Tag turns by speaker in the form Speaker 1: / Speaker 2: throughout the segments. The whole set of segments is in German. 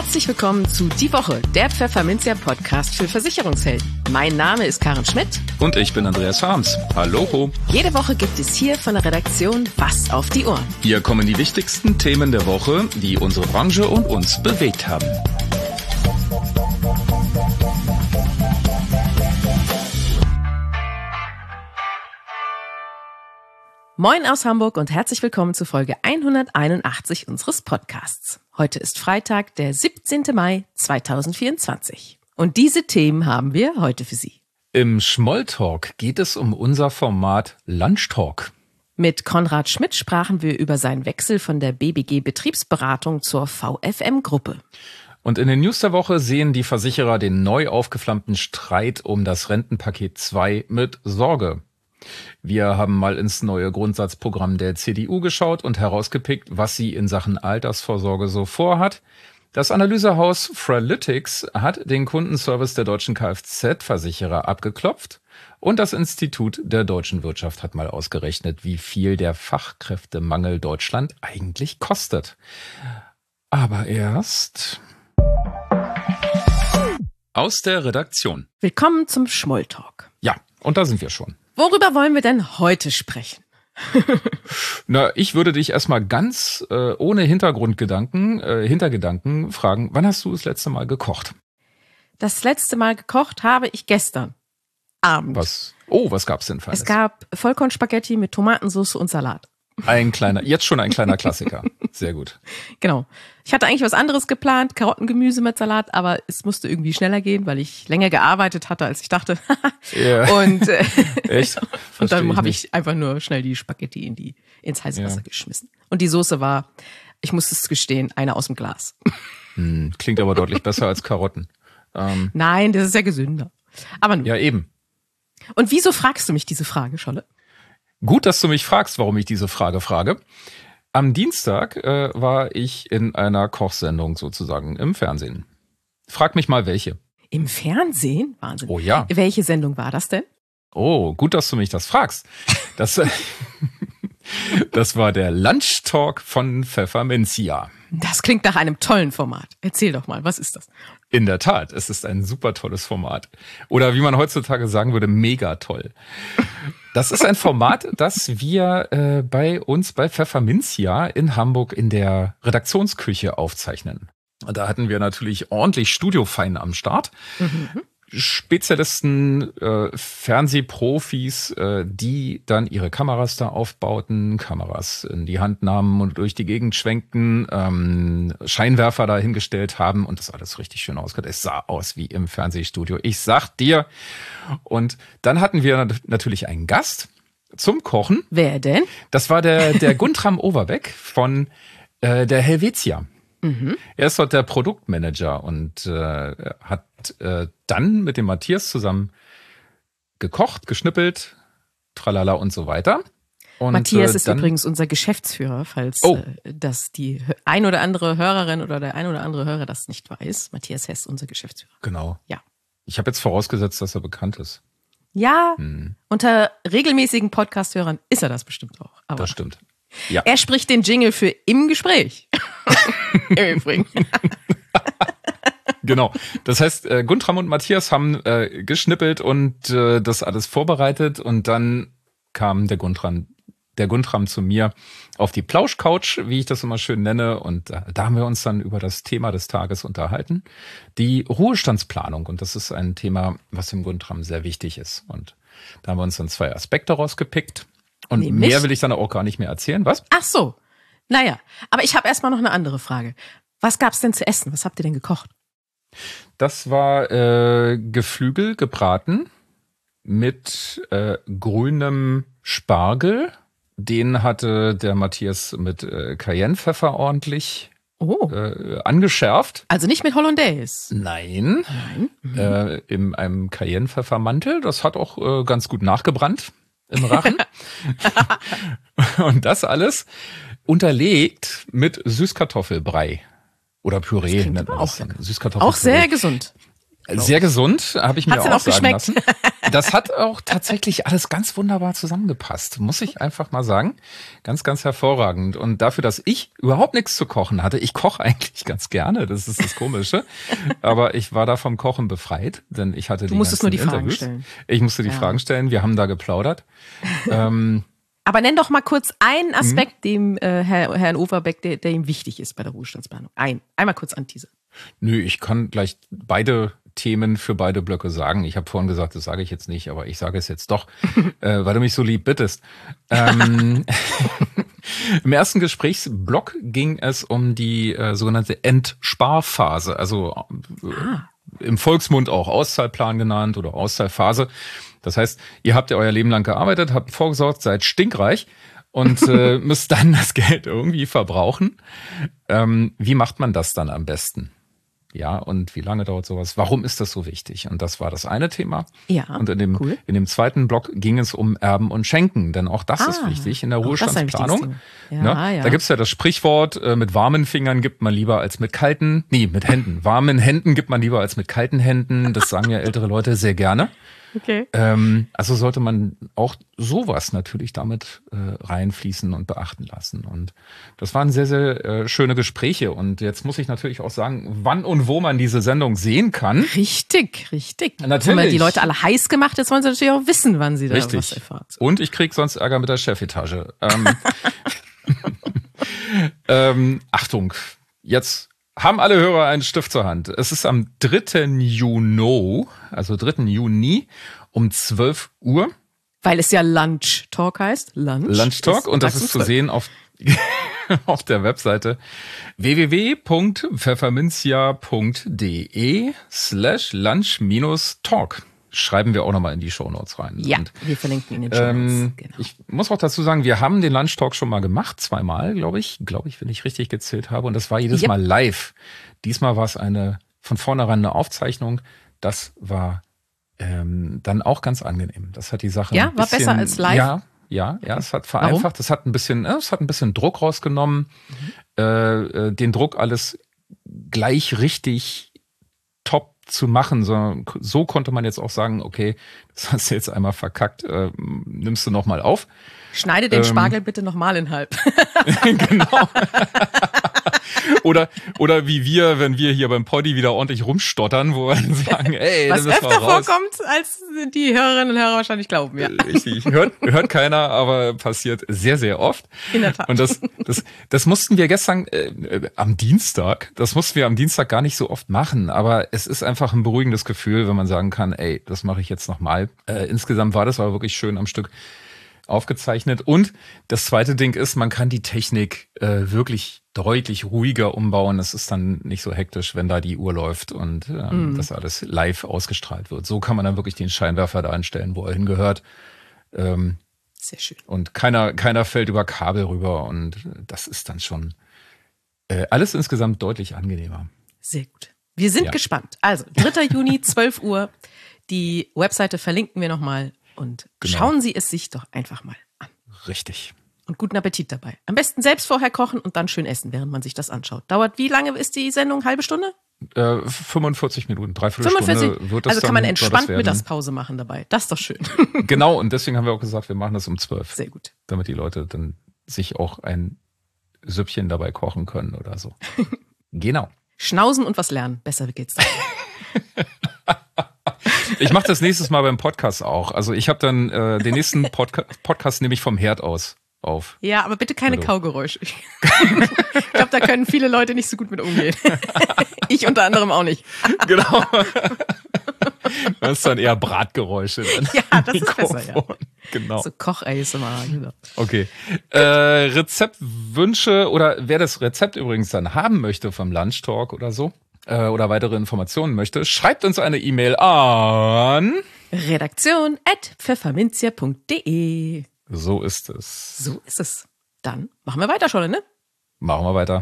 Speaker 1: Herzlich willkommen zu Die Woche, der Pfefferminzia-Podcast für Versicherungshelden. Mein Name ist Karen Schmidt.
Speaker 2: Und ich bin Andreas Harms. Hallo.
Speaker 1: Jede Woche gibt es hier von der Redaktion was auf die Ohren.
Speaker 2: Hier kommen die wichtigsten Themen der Woche, die unsere Branche und uns bewegt haben.
Speaker 1: Moin aus Hamburg und herzlich willkommen zu Folge 181 unseres Podcasts. Heute ist Freitag, der 17. Mai 2024. Und diese Themen haben wir heute für Sie.
Speaker 2: Im Schmolltalk geht es um unser Format Lunchtalk.
Speaker 1: Mit Konrad Schmidt sprachen wir über seinen Wechsel von der BBG Betriebsberatung zur VFM-Gruppe.
Speaker 2: Und in den News der Woche sehen die Versicherer den neu aufgeflammten Streit um das Rentenpaket 2 mit Sorge. Wir haben mal ins neue Grundsatzprogramm der CDU geschaut und herausgepickt, was sie in Sachen Altersvorsorge so vorhat. Das Analysehaus Fralytics hat den Kundenservice der deutschen Kfz-Versicherer abgeklopft und das Institut der deutschen Wirtschaft hat mal ausgerechnet, wie viel der Fachkräftemangel Deutschland eigentlich kostet. Aber erst aus der Redaktion.
Speaker 1: Willkommen zum Schmolltalk.
Speaker 2: Ja, und da sind wir schon.
Speaker 1: Worüber wollen wir denn heute sprechen?
Speaker 2: Na, ich würde dich erstmal ganz ohne Hintergedanken fragen, wann hast du das letzte Mal gekocht?
Speaker 1: Das letzte Mal gekocht habe ich gestern Abend.
Speaker 2: Was gab's denn Feines?
Speaker 1: Es gab Vollkornspaghetti mit Tomatensauce und Salat.
Speaker 2: Jetzt schon ein kleiner Klassiker. Sehr gut.
Speaker 1: Genau. Ich hatte eigentlich was anderes geplant, Karottengemüse mit Salat, aber es musste irgendwie schneller gehen, weil ich länger gearbeitet hatte, als ich dachte.
Speaker 2: Ja.
Speaker 1: Und,
Speaker 2: echt?
Speaker 1: Und dann habe ich einfach nur schnell die Spaghetti ins heiße Wasser geschmissen. Und die Soße war, ich muss es gestehen, eine aus dem Glas.
Speaker 2: Klingt aber deutlich besser als Karotten.
Speaker 1: Nein, das ist ja gesünder. Aber nun.
Speaker 2: Ja, eben.
Speaker 1: Und wieso fragst du mich diese Frage, Scholle?
Speaker 2: Gut, dass du mich fragst, warum ich diese Frage frage. Am Dienstag war ich in einer Kochsendung sozusagen im Fernsehen. Frag mich mal, welche.
Speaker 1: Im Fernsehen? Wahnsinn.
Speaker 2: Oh ja.
Speaker 1: Welche Sendung war das denn?
Speaker 2: Oh, gut, dass du mich das fragst. Das war der Lunchtalk von Pfefferminzia.
Speaker 1: Das klingt nach einem tollen Format. Erzähl doch mal, was ist das?
Speaker 2: In der Tat, es ist ein super tolles Format. Oder wie man heutzutage sagen würde, mega toll. Das ist ein Format, das wir bei uns bei Pfefferminzia in Hamburg in der Redaktionsküche aufzeichnen. Und da hatten wir natürlich ordentlich Studiofein am Start. Spezialisten, Fernsehprofis, die dann ihre Kameras da aufbauten, Kameras in die Hand nahmen und durch die Gegend schwenkten, Scheinwerfer da hingestellt haben und das alles richtig schön ausgesehen. Es sah aus wie im Fernsehstudio. Ich sag dir. Und dann hatten wir natürlich einen Gast zum Kochen.
Speaker 1: Wer denn?
Speaker 2: Das war der Guntram Overbeck von der Helvetia. Er ist dort der Produktmanager und hat dann mit dem Matthias zusammen gekocht, geschnippelt, tralala und so weiter. Und
Speaker 1: Matthias ist übrigens unser Geschäftsführer, falls das die ein oder andere Hörerin oder der ein oder andere Hörer das nicht weiß. Matthias Hess, unser Geschäftsführer.
Speaker 2: Genau.
Speaker 1: Ja.
Speaker 2: Ich habe jetzt vorausgesetzt, dass er bekannt ist.
Speaker 1: Ja, unter regelmäßigen Podcast-Hörern ist er das bestimmt auch. Aber
Speaker 2: das stimmt. Ja.
Speaker 1: Er spricht den Jingle für im Gespräch. Im Übrigen.
Speaker 2: Genau. Das heißt, Guntram und Matthias haben geschnippelt und das alles vorbereitet und dann kam der Guntram zu mir auf die Plauschcouch, wie ich das immer schön nenne, und da haben wir uns dann über das Thema des Tages unterhalten, die Ruhestandsplanung, und das ist ein Thema, was dem Guntram sehr wichtig ist, und da haben wir uns dann 2 Aspekte rausgepickt und
Speaker 1: nämlich?
Speaker 2: Mehr will ich dann auch gar nicht mehr erzählen, was?
Speaker 1: Ach so, naja, aber ich habe erstmal noch eine andere Frage. Was gab's denn zu essen? Was habt ihr denn gekocht?
Speaker 2: Das war Geflügel gebraten mit grünem Spargel. Den hatte der Matthias mit Cayennepfeffer ordentlich angeschärft.
Speaker 1: Also nicht mit Hollandaise?
Speaker 2: Nein. In einem Cayennepfeffermantel. Das hat auch ganz gut nachgebrannt im Rachen. Und das alles unterlegt mit Süßkartoffelbrei. Oder Püree nennt man das dann.
Speaker 1: Auch sehr gesund.
Speaker 2: Sehr gesund, habe ich mir auch sagen lassen.
Speaker 1: Geschmeckt?
Speaker 2: Das hat auch tatsächlich alles ganz wunderbar zusammengepasst, muss ich einfach mal sagen. Ganz, ganz hervorragend. Und dafür, dass ich überhaupt nichts zu kochen hatte, ich koche eigentlich ganz gerne, das ist das Komische, aber ich war da vom Kochen befreit, denn ich hatte
Speaker 1: Du musstest nur die Fragen stellen.
Speaker 2: Ich musste die Fragen stellen, wir haben da geplaudert.
Speaker 1: Aber nenn doch mal kurz einen Aspekt, dem Herrn Overbeck, der ihm wichtig ist bei der Ruhestandsplanung. Einmal kurz anteasern.
Speaker 2: Nö, ich kann gleich beide Themen für beide Blöcke sagen. Ich habe vorhin gesagt, das sage ich jetzt nicht, aber ich sage es jetzt doch, weil du mich so lieb bittest. Im ersten Gesprächsblock ging es um die sogenannte Entsparphase, also im Volksmund auch Auszahlplan genannt oder Auszahlphase. Das heißt, ihr habt ja euer Leben lang gearbeitet, habt vorgesorgt, seid stinkreich und müsst dann das Geld irgendwie verbrauchen. Wie macht man das dann am besten? Ja, und wie lange dauert sowas? Warum ist das so wichtig? Und das war das eine Thema.
Speaker 1: Ja,
Speaker 2: und in dem zweiten Block ging es um Erben und Schenken, denn auch das ist wichtig in der Ruhestandsplanung.
Speaker 1: Ja.
Speaker 2: Da gibt's ja das Sprichwort, mit warmen Fingern gibt man lieber als mit kalten, mit Händen. Warmen Händen gibt man lieber als mit kalten Händen. Das sagen ja ältere Leute sehr gerne.
Speaker 1: Okay.
Speaker 2: Also sollte man auch sowas natürlich damit reinfließen und beachten lassen. Und das waren sehr, sehr schöne Gespräche. Und jetzt muss ich natürlich auch sagen, wann und wo man diese Sendung sehen kann.
Speaker 1: Richtig.
Speaker 2: Natürlich.
Speaker 1: Jetzt haben wir die Leute alle heiß gemacht, jetzt wollen sie natürlich auch wissen, wann sie da was erfahren.
Speaker 2: Und ich krieg sonst Ärger mit der Chefetage. Achtung, jetzt haben alle Hörer einen Stift zur Hand. Es ist am 3. Juni, also 3. Juni um 12 Uhr.
Speaker 1: Weil es ja Lunch Talk heißt.
Speaker 2: Lunch Talk. Und das ist zu sehen auf der Webseite www.pfefferminzia.de/lunch-talk. Schreiben wir auch nochmal in die Shownotes rein.
Speaker 1: Ja, wir verlinken in den Shownotes. Genau.
Speaker 2: Ich muss auch dazu sagen, wir haben den Lunch Talk schon mal gemacht, zweimal, glaube ich, wenn ich richtig gezählt habe. Und das war jedes Mal live. Diesmal war es von vornherein eine Aufzeichnung. Das war dann auch ganz angenehm. Das hat die Sache
Speaker 1: war besser als live?
Speaker 2: Ja, es hat vereinfacht. Es hat ein bisschen Druck rausgenommen. Den Druck alles gleich richtig top zu machen, sondern so konnte man jetzt auch sagen, okay, das hast du jetzt einmal verkackt, nimmst du nochmal auf.
Speaker 1: Schneide den Spargel bitte nochmal in halb.
Speaker 2: Genau. Oder wie wir, wenn wir hier beim Poddy wieder ordentlich rumstottern, wo wir dann sagen, ey,
Speaker 1: was öfter vorkommt, als die Hörerinnen und Hörer wahrscheinlich glauben, ja.
Speaker 2: Richtig, hört keiner, aber passiert sehr, sehr oft.
Speaker 1: In der Tat.
Speaker 2: Und das mussten wir gestern am Dienstag gar nicht so oft machen, aber es ist einfach ein beruhigendes Gefühl, wenn man sagen kann, ey, das mache ich jetzt nochmal. Insgesamt war das aber wirklich schön am Stück aufgezeichnet. Und das zweite Ding ist, man kann die Technik wirklich deutlich ruhiger umbauen. Es ist dann nicht so hektisch, wenn da die Uhr läuft und das alles live ausgestrahlt wird. So kann man dann wirklich den Scheinwerfer da einstellen, wo er hingehört.
Speaker 1: Sehr schön.
Speaker 2: Und keiner fällt über Kabel rüber und das ist dann schon alles insgesamt deutlich angenehmer.
Speaker 1: Sehr gut. Wir sind gespannt. Also 3. Juni, 12 Uhr. Die Webseite verlinken wir nochmal. Und schauen Sie es sich doch einfach mal an.
Speaker 2: Richtig.
Speaker 1: Und guten Appetit dabei. Am besten selbst vorher kochen und dann schön essen, während man sich das anschaut. Dauert, wie lange ist die Sendung? Halbe Stunde?
Speaker 2: 45 Minuten, dreiviertel Stunde wird das.
Speaker 1: Also kann man entspannt Mittagspause machen dabei. Das ist doch schön.
Speaker 2: Genau, und deswegen haben wir auch gesagt, wir machen das um 12.
Speaker 1: Sehr gut.
Speaker 2: Damit die Leute dann sich auch ein Süppchen dabei kochen können oder so. Genau.
Speaker 1: Schnauzen und was lernen. Besser geht's dann.
Speaker 2: Ich mache das nächstes Mal beim Podcast auch. Also ich habe dann den nächsten Podcast nehme ich vom Herd aus auf.
Speaker 1: Ja, aber bitte keine Kaugeräusche. Ich glaube, da können viele Leute nicht so gut mit umgehen. Ich unter anderem auch nicht.
Speaker 2: Genau. Das ist dann eher Bratgeräusche.
Speaker 1: Ja, das ist besser, ja.
Speaker 2: Genau.
Speaker 1: So Koch-ASMR. Genau.
Speaker 2: Okay. Rezeptwünsche oder wer das Rezept übrigens dann haben möchte vom Lunch Talk oder so, oder weitere Informationen möchte, schreibt uns eine E-Mail an
Speaker 1: redaktion@pfefferminzia.de.
Speaker 2: So ist es.
Speaker 1: So ist es. Dann machen wir weiter schon, ne?
Speaker 2: Machen wir weiter.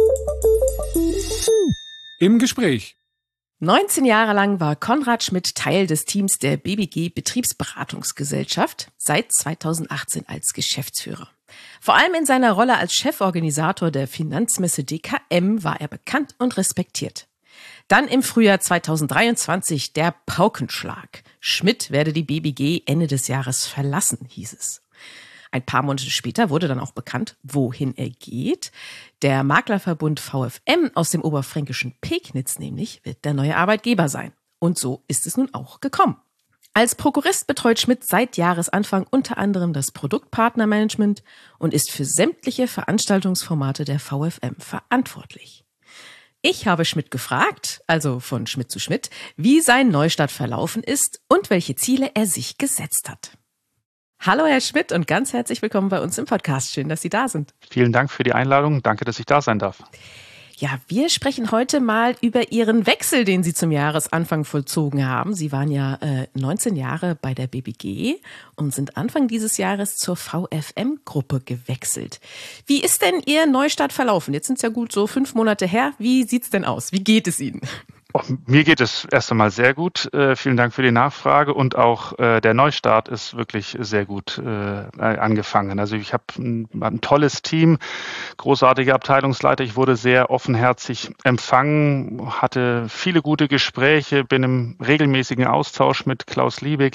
Speaker 3: Im Gespräch.
Speaker 1: 19 Jahre lang war Konrad Schmidt Teil des Teams der BBG Betriebsberatungsgesellschaft, seit 2018 als Geschäftsführer. Vor allem in seiner Rolle als Cheforganisator der Finanzmesse DKM war er bekannt und respektiert. Dann im Frühjahr 2023 der Paukenschlag. Schmidt werde die BBG Ende des Jahres verlassen, hieß es. Ein paar Monate später wurde dann auch bekannt, wohin er geht. Der Maklerverbund VFM aus dem oberfränkischen Pegnitz nämlich wird der neue Arbeitgeber sein. Und so ist es nun auch gekommen. Als Prokurist betreut Schmidt seit Jahresanfang unter anderem das Produktpartnermanagement und ist für sämtliche Veranstaltungsformate der VFM verantwortlich. Ich habe Schmidt gefragt, also von Schmidt zu Schmidt, wie sein Neustart verlaufen ist und welche Ziele er sich gesetzt hat. Hallo Herr Schmidt und ganz herzlich willkommen bei uns im Podcast. Schön, dass Sie da sind.
Speaker 3: Vielen Dank für die Einladung. Danke, dass ich da sein darf.
Speaker 1: Ja, wir sprechen heute mal über Ihren Wechsel, den Sie zum Jahresanfang vollzogen haben. Sie waren ja 19 Jahre bei der BBG und sind Anfang dieses Jahres zur VFM-Gruppe gewechselt. Wie ist denn Ihr Neustart verlaufen? Jetzt sind es ja gut so 5 Monate her. Wie sieht's denn aus? Wie geht es Ihnen?
Speaker 3: Mir geht es erst einmal sehr gut. Vielen Dank für die Nachfrage und auch der Neustart ist wirklich sehr gut angefangen. Also ich habe ein tolles Team, großartige Abteilungsleiter. Ich wurde sehr offenherzig empfangen, hatte viele gute Gespräche, bin im regelmäßigen Austausch mit Klaus Liebig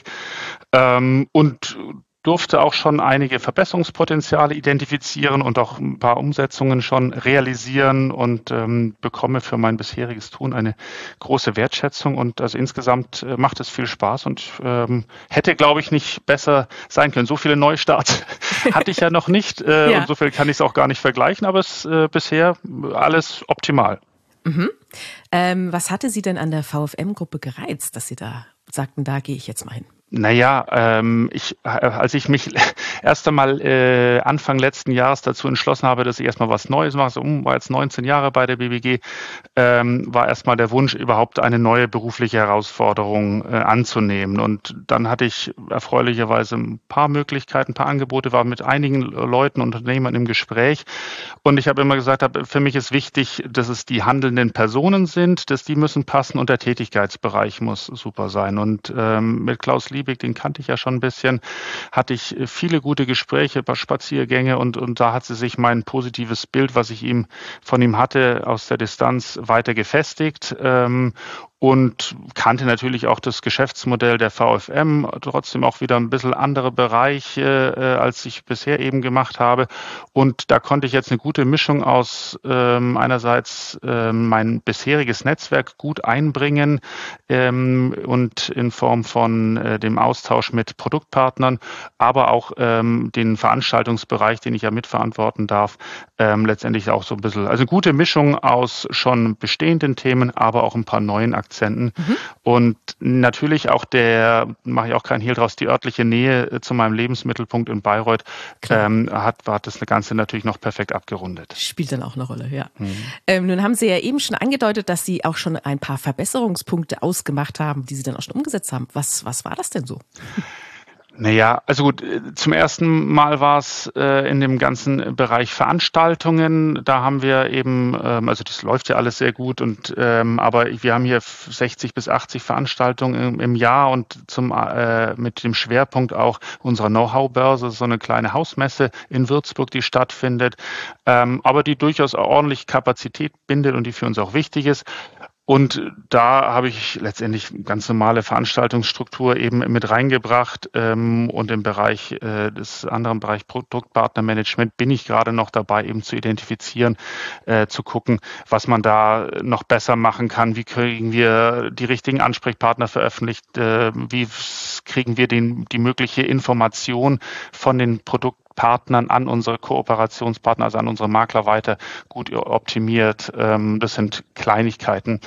Speaker 3: und durfte auch schon einige Verbesserungspotenziale identifizieren und auch ein paar Umsetzungen schon realisieren und bekomme für mein bisheriges Tun eine große Wertschätzung. Und also insgesamt macht es viel Spaß und hätte, glaube ich, nicht besser sein können. So viele Neustarts hatte ich ja noch nicht.
Speaker 1: Ja.
Speaker 3: Und so viel kann ich es auch gar nicht vergleichen, aber es bisher alles optimal.
Speaker 1: Mhm. Was hatte Sie denn an der VFM-Gruppe gereizt, dass Sie da sagten, da gehe ich jetzt mal hin?
Speaker 3: Naja, als ich mich erst einmal Anfang letzten Jahres dazu entschlossen habe, dass ich erstmal was Neues mache, war jetzt 19 Jahre bei der BBG, war erstmal der Wunsch, überhaupt eine neue berufliche Herausforderung anzunehmen. Und dann hatte ich erfreulicherweise ein paar Möglichkeiten, ein paar Angebote, war mit einigen Leuten, Unternehmern im Gespräch. Und ich habe immer gesagt, für mich ist wichtig, dass es die handelnden Personen sind, dass die müssen passen und der Tätigkeitsbereich muss super sein. Und mit Klaus Liebig, den kannte ich ja schon ein bisschen, hatte ich viele gute Gespräche, ein paar Spaziergänge und da hat sich mein positives Bild, was ich von ihm hatte, aus der Distanz weiter gefestigt. Und kannte natürlich auch das Geschäftsmodell der VFM, trotzdem auch wieder ein bisschen andere Bereiche, als ich bisher eben gemacht habe. Und da konnte ich jetzt eine gute Mischung aus einerseits mein bisheriges Netzwerk gut einbringen und in Form von dem Austausch mit Produktpartnern, aber auch den Veranstaltungsbereich, den ich ja mitverantworten darf, letztendlich auch so ein bisschen, also eine gute Mischung aus schon bestehenden Themen, aber auch ein paar neuen Akzenten. Und natürlich auch mache ich auch keinen Hehl draus, die örtliche Nähe zu meinem Lebensmittelpunkt in Bayreuth hat das Ganze natürlich noch perfekt abgerundet.
Speaker 1: Spielt dann auch eine Rolle, ja. Nun haben Sie ja eben schon angedeutet, dass Sie auch schon ein paar Verbesserungspunkte ausgemacht haben, die Sie dann auch schon umgesetzt haben. Was war das denn so?
Speaker 3: Naja, also gut, zum ersten Mal war es in dem ganzen Bereich Veranstaltungen. Da haben wir eben, also das läuft ja alles sehr gut, aber wir haben hier 60 bis 80 Veranstaltungen im Jahr und mit dem Schwerpunkt auch unserer Know-how-Börse, so eine kleine Hausmesse in Würzburg, die stattfindet, aber die durchaus ordentlich Kapazität bindet und die für uns auch wichtig ist. Und da habe ich letztendlich ganz normale Veranstaltungsstruktur eben mit reingebracht und im Bereich des anderen Bereich Produktpartnermanagement bin ich gerade noch dabei, eben zu identifizieren, zu gucken, was man da noch besser machen kann. Wie kriegen wir die richtigen Ansprechpartner veröffentlicht? Wie kriegen wir die mögliche Information von den Produktpartnern an unsere Kooperationspartner, also an unsere Makler weiter gut optimiert. Das sind Kleinigkeiten,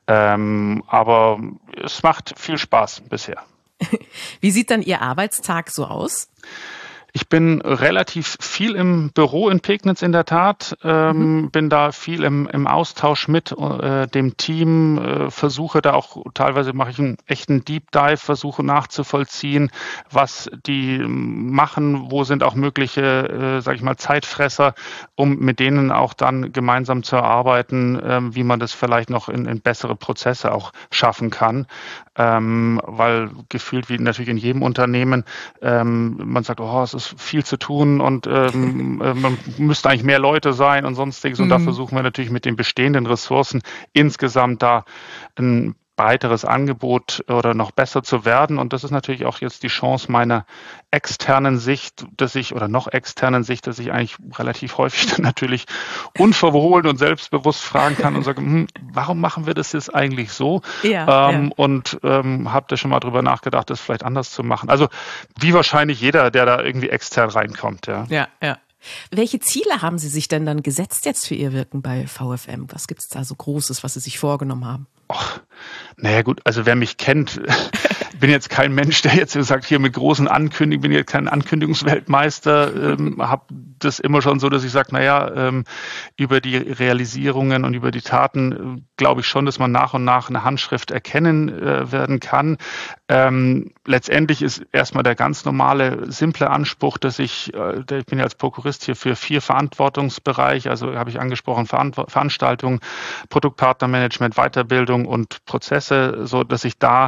Speaker 3: aber es macht viel Spaß bisher.
Speaker 1: Wie sieht dann Ihr Arbeitstag so aus?
Speaker 3: Ich bin relativ viel im Büro in Pegnitz in der Tat, bin da viel im Austausch mit dem Team, versuche da auch, teilweise mache ich einen echten Deep Dive, versuche nachzuvollziehen, was die machen, wo sind auch mögliche, sage ich mal, Zeitfresser, um mit denen auch dann gemeinsam zu erarbeiten, wie man das vielleicht noch in bessere Prozesse auch schaffen kann. Weil gefühlt wie natürlich in jedem Unternehmen, man sagt, es ist ist viel zu tun und man müsste eigentlich mehr Leute sein und sonstiges. Und da versuchen wir natürlich mit den bestehenden Ressourcen insgesamt da ein breiteres Angebot oder noch besser zu werden. Und das ist natürlich auch jetzt die Chance meiner externen Sicht, dass ich eigentlich relativ häufig dann natürlich unverhohlen und selbstbewusst fragen kann und sage, warum machen wir das jetzt eigentlich so? Und habe da schon mal drüber nachgedacht, das vielleicht anders zu machen. Also wie wahrscheinlich jeder, der da irgendwie extern reinkommt.
Speaker 1: Ja. Welche Ziele haben Sie sich denn dann gesetzt jetzt für Ihr Wirken bei VFM? Was gibt es da so Großes, was Sie sich vorgenommen haben?
Speaker 3: Naja gut, also wer mich kennt, bin jetzt kein Mensch, der jetzt sagt, hier mit großen Ankündigungen, bin jetzt kein Ankündigungsweltmeister, habe das immer schon so, dass ich sage, über die Realisierungen und über die Taten glaube ich schon, dass man nach und nach eine Handschrift erkennen werden kann. Letztendlich ist erstmal der ganz normale, simple Anspruch, dass ich bin ja als Prokurist hier für 4 Verantwortungsbereiche, also habe ich angesprochen, Veranstaltungen, Produktpartnermanagement, Weiterbildung und Prozesse, so dass ich da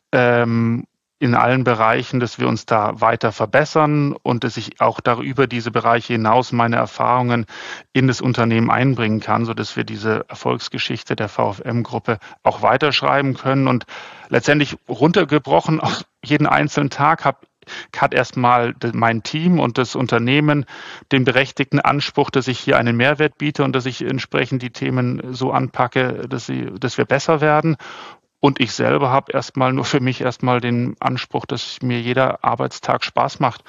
Speaker 3: in allen Bereichen, dass wir uns da weiter verbessern und dass ich auch darüber diese Bereiche hinaus meine Erfahrungen in das Unternehmen einbringen kann, so dass wir diese Erfolgsgeschichte der VFM-Gruppe auch weiterschreiben können. Und letztendlich runtergebrochen auf jeden einzelnen Tag hat erstmal mein Team und das Unternehmen den berechtigten Anspruch, dass ich hier einen Mehrwert biete und dass ich entsprechend die Themen so anpacke, dass wir besser werden. Und ich selber habe nur für mich den Anspruch, dass mir jeder Arbeitstag Spaß macht.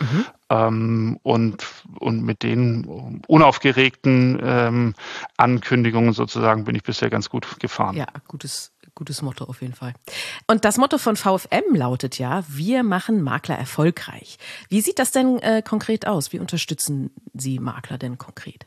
Speaker 3: Und mit den unaufgeregten Ankündigungen sozusagen bin ich bisher ganz gut gefahren.
Speaker 1: Ja, gutes Motto auf jeden Fall. Und das Motto von VFM lautet ja, wir machen Makler erfolgreich. Wie sieht das denn konkret aus? Wie unterstützen Sie Makler denn konkret?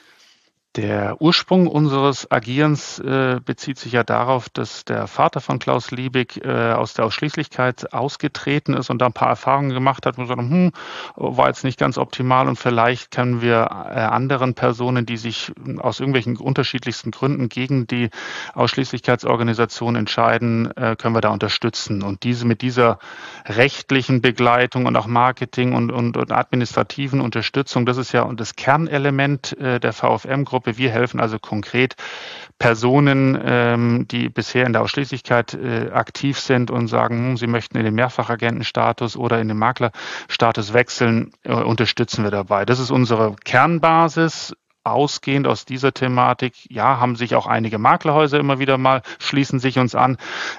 Speaker 3: Der Ursprung unseres Agierens bezieht sich ja darauf, dass der Vater von Klaus Liebig aus der Ausschließlichkeit ausgetreten ist und da ein paar Erfahrungen gemacht hat, wo wir sagen, war jetzt nicht ganz optimal und vielleicht können wir anderen Personen, die sich aus irgendwelchen unterschiedlichsten Gründen gegen die Ausschließlichkeitsorganisation entscheiden, können wir da unterstützen. Und mit dieser rechtlichen Begleitung und auch Marketing und administrativen Unterstützung, das ist ja das Kernelement der VFM-Gruppe. Wir helfen also konkret Personen, die bisher in der Ausschließlichkeit aktiv sind und sagen, sie möchten in den Mehrfachagentenstatus oder in den Maklerstatus wechseln, unterstützen wir dabei. Das ist unsere Kernbasis. Ausgehend aus dieser Thematik, haben sich auch einige Maklerhäuser immer wieder mal, schließen sich uns an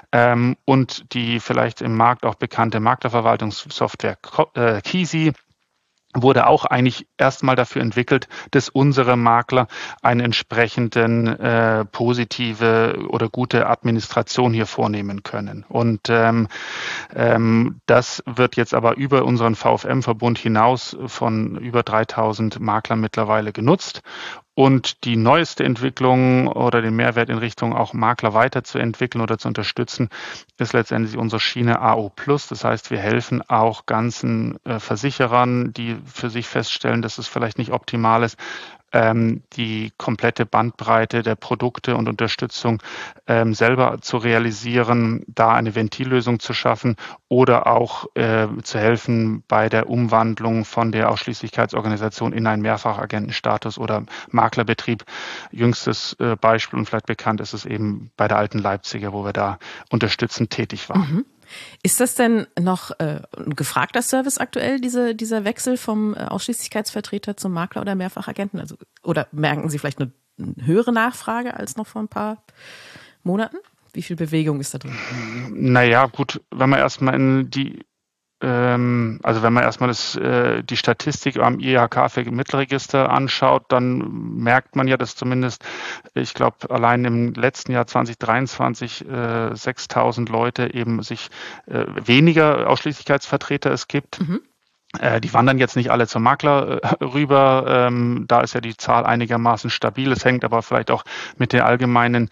Speaker 3: und die vielleicht im Markt auch bekannte Maklerverwaltungssoftware Kisi wurde auch eigentlich erstmal dafür entwickelt, dass unsere Makler eine entsprechenden positive oder gute Administration hier vornehmen können. Und das wird jetzt aber über unseren VFM-Verbund hinaus von über 3000 Maklern mittlerweile genutzt. Und die neueste Entwicklung oder den Mehrwert in Richtung auch Makler weiterzuentwickeln oder zu unterstützen, ist letztendlich unsere Schiene AO+. Das heißt, wir helfen auch ganzen Versicherern, die für sich feststellen, dass es vielleicht nicht optimal ist, die komplette Bandbreite der Produkte und Unterstützung selber zu realisieren, da eine Ventillösung zu schaffen oder auch zu helfen bei der Umwandlung von der Ausschließlichkeitsorganisation in einen Mehrfachagentenstatus oder Maklerbetrieb. Jüngstes Beispiel und vielleicht bekannt ist es eben bei der Alten Leipziger, wo wir da unterstützend tätig waren.
Speaker 1: Ist das denn noch ein gefragter Service aktuell, dieser Wechsel vom Ausschließlichkeitsvertreter zum Makler oder Mehrfachagenten? Also, oder merken Sie vielleicht eine höhere Nachfrage als noch vor ein paar Monaten? Wie viel Bewegung ist da drin?
Speaker 3: Naja, gut, wenn man erstmal die Statistik am IHK für Mittelregister anschaut, dann merkt man ja, dass zumindest, ich glaube, allein im letzten Jahr 2023 6.000 Leute eben sich weniger Ausschließlichkeitsvertreter es gibt. Die wandern jetzt nicht alle zum Makler rüber. Da ist ja die Zahl einigermaßen stabil. Es hängt aber vielleicht auch mit den allgemeinen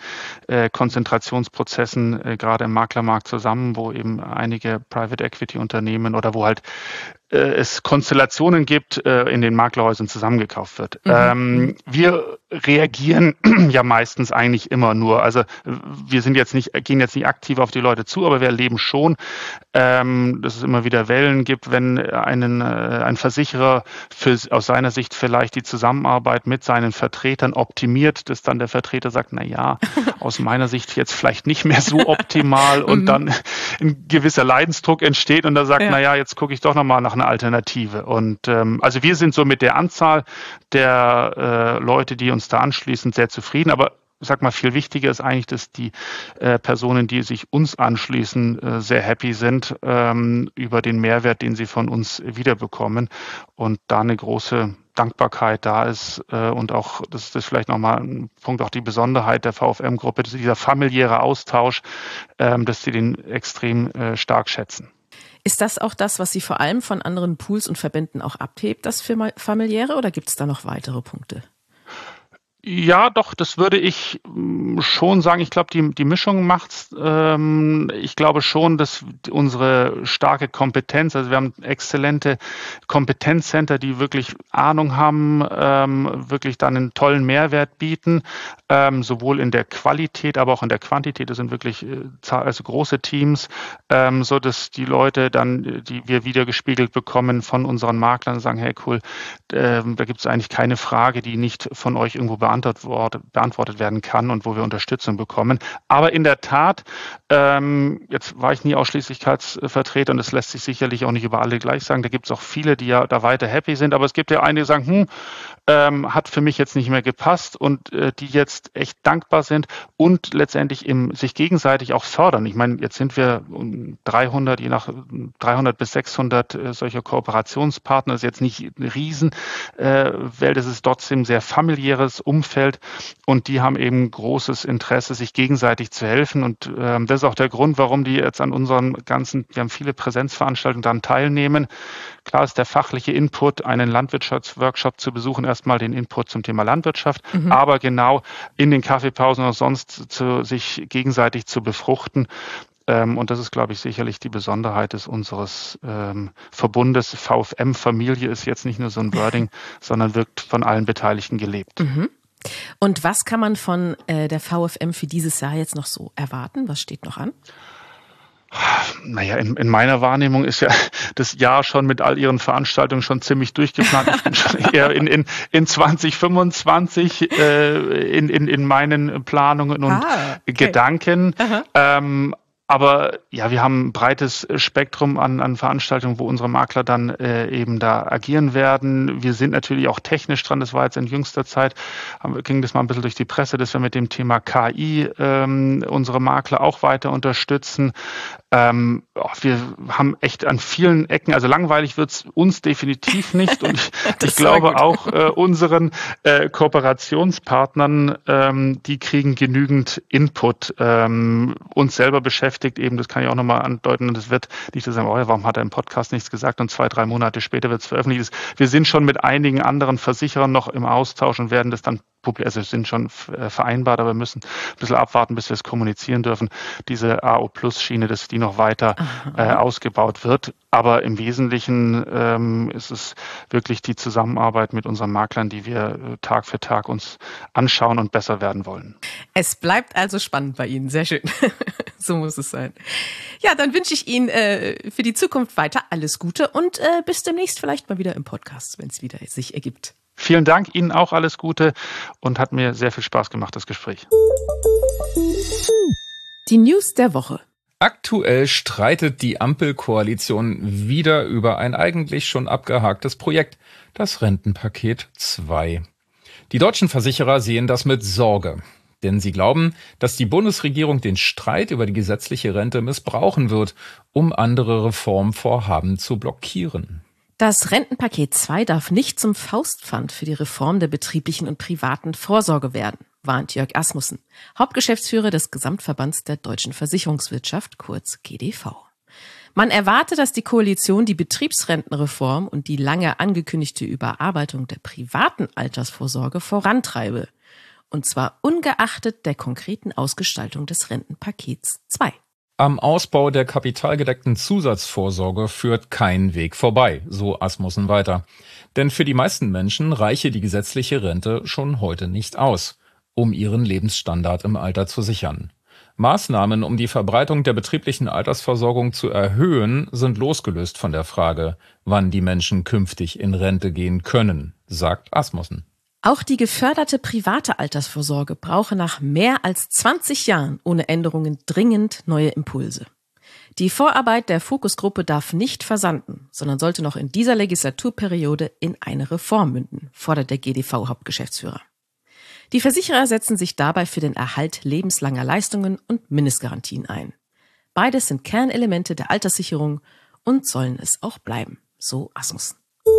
Speaker 3: Konzentrationsprozessen gerade im Maklermarkt zusammen, wo eben einige Private Equity Unternehmen oder wo halt es Konstellationen gibt, in den Maklerhäusern zusammengekauft wird. Wir reagieren ja meistens eigentlich immer nur. Also wir gehen jetzt nicht aktiv auf die Leute zu, aber wir erleben schon, dass es immer wieder Wellen gibt, wenn ein Versicherer aus seiner Sicht vielleicht die Zusammenarbeit mit seinen Vertretern optimiert, dass dann der Vertreter sagt, na ja, aus meiner Sicht jetzt vielleicht nicht mehr so optimal und dann ein gewisser Leidensdruck entsteht und er sagt, na ja, jetzt gucke ich doch nochmal nach einer Alternative. Und also wir sind so mit der Anzahl der Leute, die uns da anschließen, sehr zufrieden. Aber ich sag mal, viel wichtiger ist eigentlich, dass die Personen, die sich uns anschließen, sehr happy sind über den Mehrwert, den sie von uns wiederbekommen und da eine große Dankbarkeit da ist und auch, das ist vielleicht nochmal ein Punkt, auch die Besonderheit der VFM-Gruppe, dieser familiäre Austausch, dass sie den extrem stark schätzen.
Speaker 1: Ist das auch das, was Sie vor allem von anderen Pools und Verbänden auch abhebt, das familiäre, oder gibt es da noch weitere Punkte?
Speaker 3: Ja, doch, das würde ich schon sagen. Ich glaube, die Mischung macht's. Ich glaube schon, dass unsere starke Kompetenz, also wir haben exzellente Kompetenzcenter, die wirklich Ahnung haben, wirklich dann einen tollen Mehrwert bieten, sowohl in der Qualität, aber auch in der Quantität. Das sind wirklich also große Teams, so dass die Leute dann, die wir wieder gespiegelt bekommen von unseren Maklern, sagen, hey cool, da gibt es eigentlich keine Frage, die nicht von euch irgendwo beantwortet werden kann und wo wir Unterstützung bekommen. Aber in der Tat, jetzt war ich nie Ausschließlichkeitsvertreter und das lässt sich sicherlich auch nicht über alle gleich sagen. Da gibt es auch viele, die ja da weiter happy sind, aber es gibt ja einige, die sagen, hat für mich jetzt nicht mehr gepasst und die jetzt echt dankbar sind und letztendlich sich gegenseitig auch fördern. Ich meine, jetzt sind wir 300 bis 600 solcher Kooperationspartner. Das ist jetzt nicht eine Riesenwelt, es ist trotzdem ein sehr familiäres Umfeld und die haben eben großes Interesse, sich gegenseitig zu helfen und das ist auch der Grund, warum die jetzt an unseren wir haben viele Präsenzveranstaltungen daran teilnehmen. Klar ist der fachliche Input, einen Landwirtschaftsworkshop zu besuchen, erstmal den Input zum Thema Landwirtschaft, aber genau in den Kaffeepausen oder sonst sich gegenseitig zu befruchten. Und das ist, glaube ich, sicherlich die Besonderheit unseres Verbundes. VFM-Familie ist jetzt nicht nur so ein Wording, sondern wird von allen Beteiligten gelebt.
Speaker 1: Und was kann man von der VFM für dieses Jahr jetzt noch so erwarten? Was steht noch an?
Speaker 3: Naja, in meiner Wahrnehmung ist ja das Jahr schon mit all ihren Veranstaltungen schon ziemlich durchgeplant. Ich bin schon eher in 2025 in meinen Planungen und Gedanken. Aber ja, wir haben ein breites Spektrum an Veranstaltungen, wo unsere Makler dann eben da agieren werden. Wir sind natürlich auch technisch dran. Das war jetzt in jüngster Zeit, ging das mal ein bisschen durch die Presse, dass wir mit dem Thema KI unsere Makler auch weiter unterstützen. Wir haben echt an vielen Ecken, also langweilig wird's uns definitiv nicht und ich glaube auch unseren Kooperationspartnern, die kriegen genügend Input. Uns selber beschäftigt eben, das kann ich auch nochmal andeuten und es wird nicht so sagen, oh ja, warum hat er im Podcast nichts gesagt und 2-3 Monate später wird es veröffentlicht. Wir sind schon mit einigen anderen Versicherern noch im Austausch und werden das dann also sind schon vereinbart, aber wir müssen ein bisschen abwarten, bis wir es kommunizieren dürfen. Diese AO-Plus-Schiene, dass die noch weiter ausgebaut wird. Aber im Wesentlichen ist es wirklich die Zusammenarbeit mit unseren Maklern, die wir Tag für Tag uns anschauen und besser werden wollen.
Speaker 1: Es bleibt also spannend bei Ihnen. Sehr schön. So muss es sein. Ja, dann wünsche ich Ihnen für die Zukunft weiter alles Gute und bis demnächst vielleicht mal wieder im Podcast, wenn es wieder sich ergibt.
Speaker 3: Vielen Dank, Ihnen auch alles Gute und hat mir sehr viel Spaß gemacht, das Gespräch.
Speaker 1: Die News der Woche.
Speaker 2: Aktuell streitet die Ampelkoalition wieder über ein eigentlich schon abgehaktes Projekt, das Rentenpaket 2. Die deutschen Versicherer sehen das mit Sorge, denn sie glauben, dass die Bundesregierung den Streit über die gesetzliche Rente missbrauchen wird, um andere Reformvorhaben zu blockieren.
Speaker 1: Das Rentenpaket 2 darf nicht zum Faustpfand für die Reform der betrieblichen und privaten Vorsorge werden, warnt Jörg Asmussen, Hauptgeschäftsführer des Gesamtverbands der deutschen Versicherungswirtschaft, kurz GDV. Man erwarte, dass die Koalition die Betriebsrentenreform und die lange angekündigte Überarbeitung der privaten Altersvorsorge vorantreibe. Und zwar ungeachtet der konkreten Ausgestaltung des Rentenpakets 2.
Speaker 2: Am Ausbau der kapitalgedeckten Zusatzvorsorge führt kein Weg vorbei, so Asmussen weiter. Denn für die meisten Menschen reiche die gesetzliche Rente schon heute nicht aus, um ihren Lebensstandard im Alter zu sichern. Maßnahmen, um die Verbreitung der betrieblichen Altersversorgung zu erhöhen, sind losgelöst von der Frage, wann die Menschen künftig in Rente gehen können, sagt Asmussen.
Speaker 1: Auch die geförderte private Altersvorsorge brauche nach mehr als 20 Jahren ohne Änderungen dringend neue Impulse. Die Vorarbeit der Fokusgruppe darf nicht versanden, sondern sollte noch in dieser Legislaturperiode in eine Reform münden, fordert der GDV-Hauptgeschäftsführer. Die Versicherer setzen sich dabei für den Erhalt lebenslanger Leistungen und Mindestgarantien ein. Beides sind Kernelemente der Alterssicherung und sollen es auch bleiben, so Asmussen.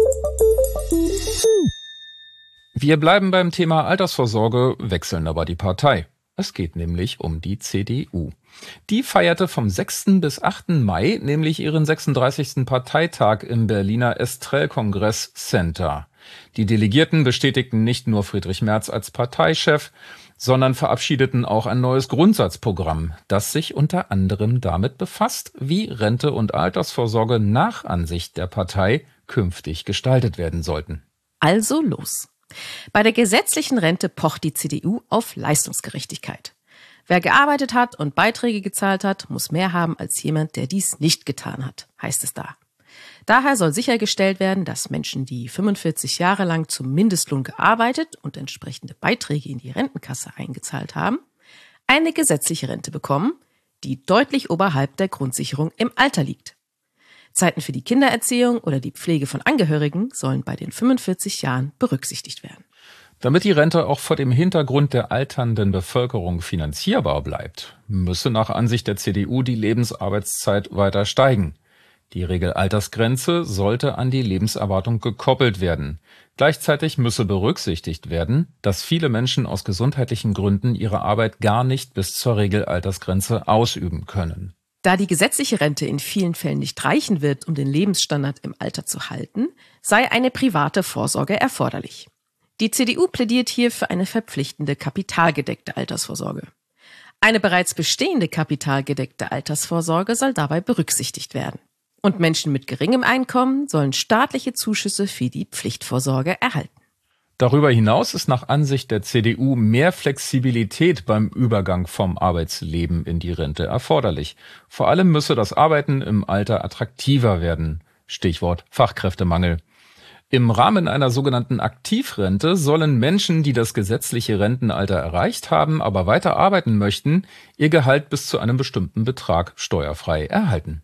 Speaker 2: Wir bleiben beim Thema Altersvorsorge, wechseln aber die Partei. Es geht nämlich um die CDU. Die feierte vom 6. bis 8. Mai nämlich ihren 36. Parteitag im Berliner Estrell-Kongress Center. Die Delegierten bestätigten nicht nur Friedrich Merz als Parteichef, sondern verabschiedeten auch ein neues Grundsatzprogramm, das sich unter anderem damit befasst, wie Rente und Altersvorsorge nach Ansicht der Partei künftig gestaltet werden sollten.
Speaker 1: Also los. Bei der gesetzlichen Rente pocht die CDU auf Leistungsgerechtigkeit. Wer gearbeitet hat und Beiträge gezahlt hat, muss mehr haben als jemand, der dies nicht getan hat, heißt es da. Daher soll sichergestellt werden, dass Menschen, die 45 Jahre lang zum Mindestlohn gearbeitet und entsprechende Beiträge in die Rentenkasse eingezahlt haben, eine gesetzliche Rente bekommen, die deutlich oberhalb der Grundsicherung im Alter liegt. Zeiten für die Kindererziehung oder die Pflege von Angehörigen sollen bei den 45 Jahren berücksichtigt werden.
Speaker 2: Damit die Rente auch vor dem Hintergrund der alternden Bevölkerung finanzierbar bleibt, müsse nach Ansicht der CDU die Lebensarbeitszeit weiter steigen. Die Regelaltersgrenze sollte an die Lebenserwartung gekoppelt werden. Gleichzeitig müsse berücksichtigt werden, dass viele Menschen aus gesundheitlichen Gründen ihre Arbeit gar nicht bis zur Regelaltersgrenze ausüben können.
Speaker 1: Da die gesetzliche Rente in vielen Fällen nicht reichen wird, um den Lebensstandard im Alter zu halten, sei eine private Vorsorge erforderlich. Die CDU plädiert hier für eine verpflichtende kapitalgedeckte Altersvorsorge. Eine bereits bestehende kapitalgedeckte Altersvorsorge soll dabei berücksichtigt werden. Und Menschen mit geringem Einkommen sollen staatliche Zuschüsse für die Pflichtvorsorge erhalten.
Speaker 2: Darüber hinaus ist nach Ansicht der CDU mehr Flexibilität beim Übergang vom Arbeitsleben in die Rente erforderlich. Vor allem müsse das Arbeiten im Alter attraktiver werden. Stichwort Fachkräftemangel. Im Rahmen einer sogenannten Aktivrente sollen Menschen, die das gesetzliche Rentenalter erreicht haben, aber weiter arbeiten möchten, ihr Gehalt bis zu einem bestimmten Betrag steuerfrei erhalten.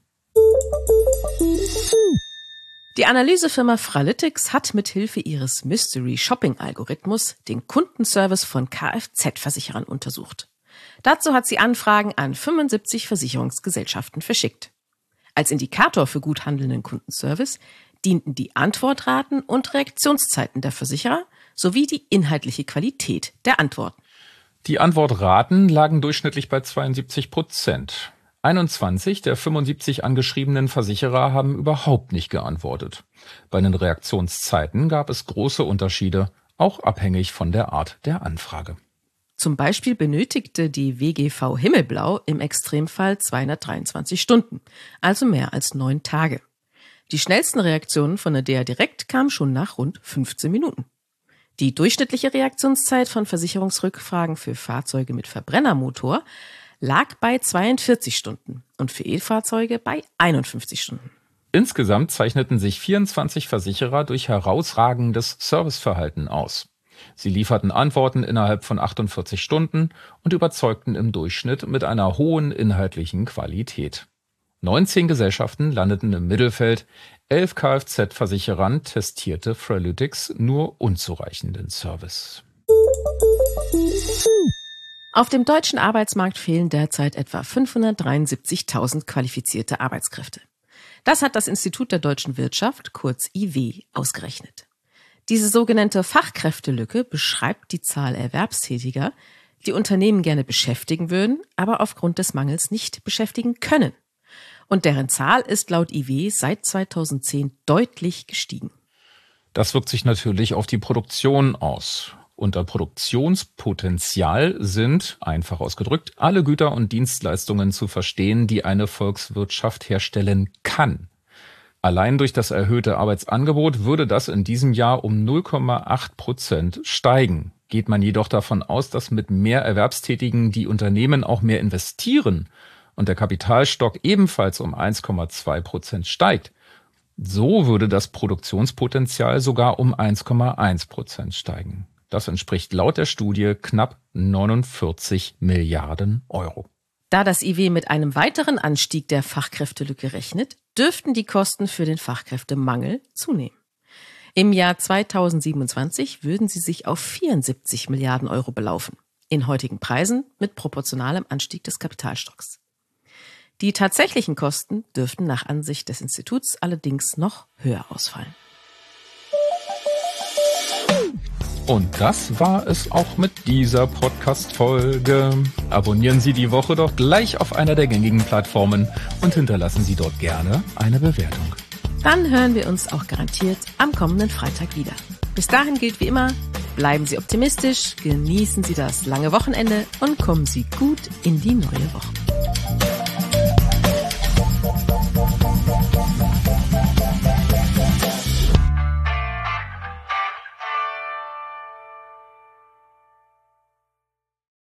Speaker 1: Die Analysefirma Fralytics hat mithilfe ihres Mystery-Shopping-Algorithmus den Kundenservice von Kfz-Versicherern untersucht. Dazu hat sie Anfragen an 75 Versicherungsgesellschaften verschickt. Als Indikator für gut handelnden Kundenservice dienten die Antwortraten und Reaktionszeiten der Versicherer sowie die inhaltliche Qualität der Antworten.
Speaker 2: Die Antwortraten lagen durchschnittlich bei 72%. 21 der 75 angeschriebenen Versicherer haben überhaupt nicht geantwortet. Bei den Reaktionszeiten gab es große Unterschiede, auch abhängig von der Art der Anfrage.
Speaker 1: Zum Beispiel benötigte die WGV Himmelblau im Extremfall 223 Stunden, also mehr als 9 Tage. Die schnellsten Reaktionen von der DA Direkt kamen schon nach rund 15 Minuten. Die durchschnittliche Reaktionszeit von Versicherungsrückfragen für Fahrzeuge mit Verbrennermotor lag bei 42 Stunden und für E-Fahrzeuge bei 51 Stunden.
Speaker 2: Insgesamt zeichneten sich 24 Versicherer durch herausragendes Serviceverhalten aus. Sie lieferten Antworten innerhalb von 48 Stunden und überzeugten im Durchschnitt mit einer hohen inhaltlichen Qualität. 19 Gesellschaften landeten im Mittelfeld, 11 Kfz-Versicherern testierte Fralytics nur unzureichenden Service.
Speaker 1: Auf dem deutschen Arbeitsmarkt fehlen derzeit etwa 573.000 qualifizierte Arbeitskräfte. Das hat das Institut der deutschen Wirtschaft, kurz IW, ausgerechnet. Diese sogenannte Fachkräftelücke beschreibt die Zahl Erwerbstätiger, die Unternehmen gerne beschäftigen würden, aber aufgrund des Mangels nicht beschäftigen können. Und deren Zahl ist laut IW seit 2010 deutlich gestiegen.
Speaker 2: Das wirkt sich natürlich auf die Produktion aus. Unter Produktionspotenzial sind, einfach ausgedrückt, alle Güter und Dienstleistungen zu verstehen, die eine Volkswirtschaft herstellen kann. Allein durch das erhöhte Arbeitsangebot würde das in diesem Jahr um 0,8% steigen. Geht man jedoch davon aus, dass mit mehr Erwerbstätigen die Unternehmen auch mehr investieren und der Kapitalstock ebenfalls um 1,2% steigt, so würde das Produktionspotenzial sogar um 1,1% steigen. Das entspricht laut der Studie knapp 49 Milliarden Euro.
Speaker 1: Da das IW mit einem weiteren Anstieg der Fachkräftelücke rechnet, dürften die Kosten für den Fachkräftemangel zunehmen. Im Jahr 2027 würden sie sich auf 74 Milliarden Euro belaufen, in heutigen Preisen mit proportionalem Anstieg des Kapitalstocks. Die tatsächlichen Kosten dürften nach Ansicht des Instituts allerdings noch höher ausfallen.
Speaker 2: Und das war es auch mit dieser Podcast-Folge. Abonnieren Sie die Woche doch gleich auf einer der gängigen Plattformen und hinterlassen Sie dort gerne eine Bewertung.
Speaker 1: Dann hören wir uns auch garantiert am kommenden Freitag wieder. Bis dahin gilt wie immer, bleiben Sie optimistisch, genießen Sie das lange Wochenende und kommen Sie gut in die neue Woche.